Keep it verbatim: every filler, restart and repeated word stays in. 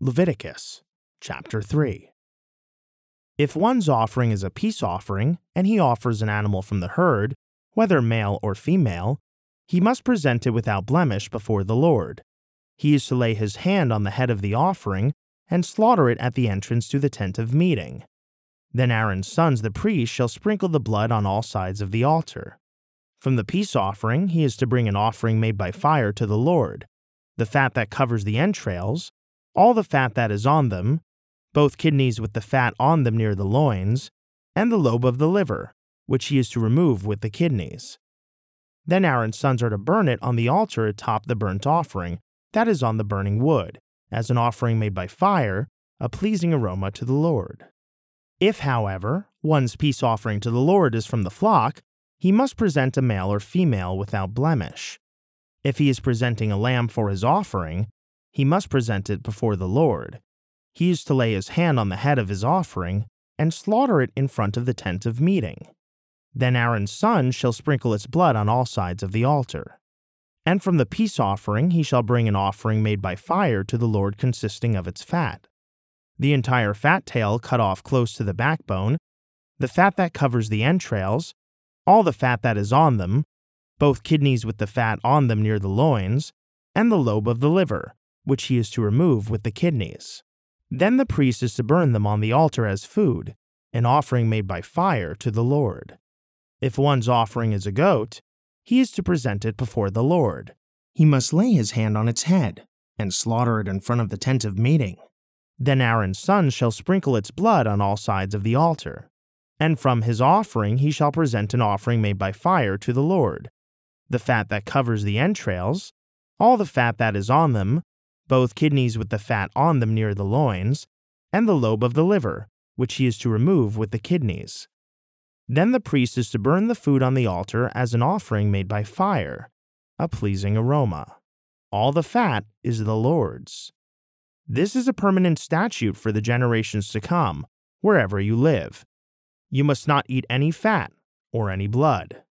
Leviticus chapter three. If one's offering is a peace offering, and he offers an animal from the herd, whether male or female, he must present it without blemish before the Lord. He is to lay his hand on the head of the offering and slaughter it at the entrance to the tent of meeting. Then Aaron's sons the priests shall sprinkle the blood on all sides of the altar. From the peace offering he is to bring an offering made by fire to the Lord, the fat that covers the entrails, all the fat that is on them, both kidneys with the fat on them near the loins, and the lobe of the liver, which he is to remove with the kidneys. Then Aaron's sons are to burn it on the altar atop the burnt offering that is on the burning wood, as an offering made by fire, a pleasing aroma to the Lord. If, however, one's peace offering to the Lord is from the flock, he must present a male or female without blemish. If he is presenting a lamb for his offering, he must present it before the Lord. He is to lay his hand on the head of his offering and slaughter it in front of the tent of meeting. Then Aaron's son shall sprinkle its blood on all sides of the altar. And from the peace offering he shall bring an offering made by fire to the Lord consisting of its fat. The entire fat tail cut off close to the backbone, the fat that covers the entrails, all the fat that is on them, both kidneys with the fat on them near the loins, and the lobe of the liver, which he is to remove with the kidneys. Then the priest is to burn them on the altar as food, an offering made by fire to the Lord. If one's offering is a goat, he is to present it before the Lord. He must lay his hand on its head and slaughter it in front of the tent of meeting. Then Aaron's sons shall sprinkle its blood on all sides of the altar. And from his offering he shall present an offering made by fire to the Lord, the fat that covers the entrails, all the fat that is on them, both kidneys with the fat on them near the loins, and the lobe of the liver, which he is to remove with the kidneys. Then the priest is to burn the food on the altar as an offering made by fire, a pleasing aroma. All the fat is the Lord's. This is a permanent statute for the generations to come, wherever you live. You must not eat any fat or any blood.